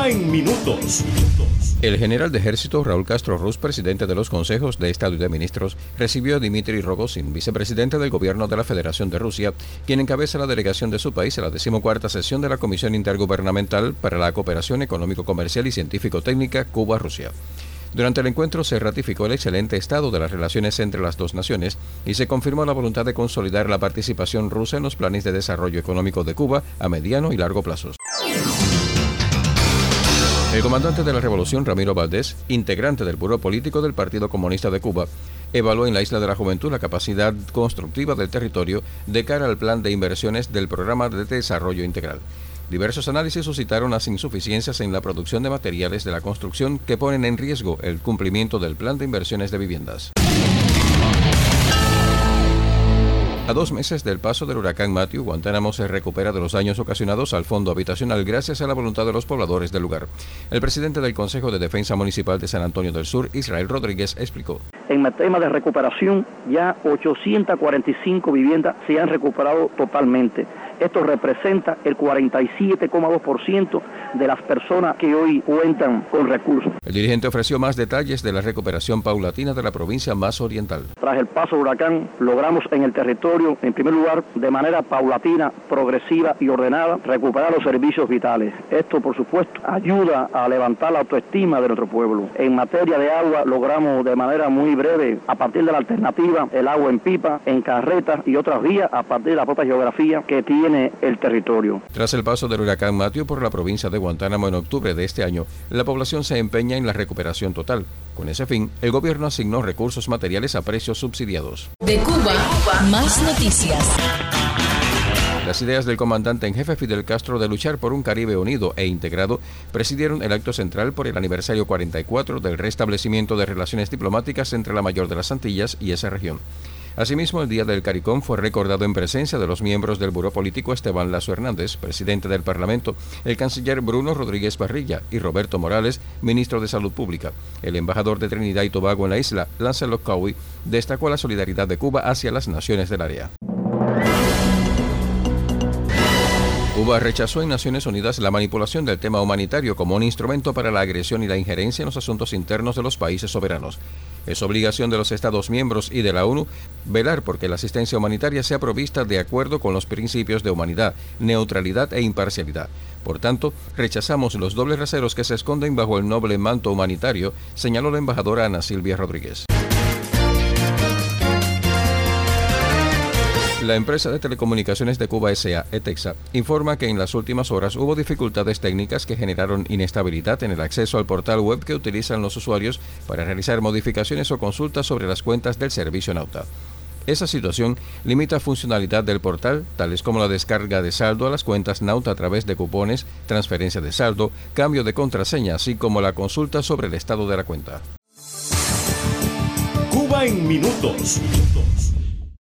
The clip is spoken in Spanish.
Cuba en minutos. El general de ejército Raúl Castro Ruz, presidente de los consejos de Estado y de Ministros, recibió a Dmitry Rogozin, vicepresidente del gobierno de la Federación de Rusia, quien encabeza la delegación de su país a la 14ª sesión de la Comisión Intergubernamental para la Cooperación Económico-Comercial y Científico-Técnica Cuba-Rusia. Durante el encuentro se ratificó el excelente estado de las relaciones entre las dos naciones y se confirmó la voluntad de consolidar la participación rusa en los planes de desarrollo económico de Cuba a mediano y largo plazos. El comandante de la Revolución, Ramiro Valdés, integrante del Buró Político del Partido Comunista de Cuba, evaluó en la Isla de la Juventud la capacidad constructiva del territorio de cara al plan de inversiones del Programa de Desarrollo Integral. Diversos análisis suscitaron las insuficiencias en la producción de materiales de la construcción que ponen en riesgo el cumplimiento del plan de inversiones de viviendas. A 2 meses del paso del huracán Matthew, Guantánamo se recupera de los daños ocasionados al fondo habitacional gracias a la voluntad de los pobladores del lugar. El presidente del Consejo de Defensa Municipal de San Antonio del Sur, Israel Rodríguez, explicó. En tema de recuperación, ya 845 viviendas se han recuperado totalmente. Esto representa el 47,2% de las personas que hoy cuentan con recursos. El dirigente ofreció más detalles de la recuperación paulatina de la provincia más oriental. Tras el paso del huracán, logramos en el territorio, en primer lugar, de manera paulatina, progresiva y ordenada, recuperar los servicios vitales. Esto, por supuesto, ayuda a levantar la autoestima de nuestro pueblo. En materia de agua, logramos de manera muy breve, a partir de la alternativa, el agua en pipa, en carretas y otras vías, a partir de la propia geografía que tiene el territorio. Tras el paso del huracán Matthew por la provincia de Guantánamo en octubre de este año, la población se empeña en la recuperación total. Con ese fin, el gobierno asignó recursos materiales a precios subsidiados. De Cuba, más noticias. Las ideas del comandante en jefe Fidel Castro de luchar por un Caribe unido e integrado presidieron el acto central por el aniversario 44 del restablecimiento de relaciones diplomáticas entre la mayor de las Antillas y esa región. Asimismo, el Día del CARICOM fue recordado en presencia de los miembros del Buró Político Esteban Lazo Hernández, presidente del Parlamento, el canciller Bruno Rodríguez Barrilla y Roberto Morales, ministro de Salud Pública. El embajador de Trinidad y Tobago en la isla, Lancelot Cowie, destacó la solidaridad de Cuba hacia las naciones del área. Cuba rechazó en Naciones Unidas la manipulación del tema humanitario como un instrumento para la agresión y la injerencia en los asuntos internos de los países soberanos. Es obligación de los Estados miembros y de la ONU velar porque la asistencia humanitaria sea provista de acuerdo con los principios de humanidad, neutralidad e imparcialidad. Por tanto, rechazamos los dobles raseros que se esconden bajo el noble manto humanitario, señaló la embajadora Ana Silvia Rodríguez. La empresa de telecomunicaciones de Cuba S.A., ETEXA, informa que en las últimas horas hubo dificultades técnicas que generaron inestabilidad en el acceso al portal web que utilizan los usuarios para realizar modificaciones o consultas sobre las cuentas del servicio Nauta. Esa situación limita funcionalidad del portal, tales como la descarga de saldo a las cuentas Nauta a través de cupones, transferencia de saldo, cambio de contraseña, así como la consulta sobre el estado de la cuenta. Cuba en minutos.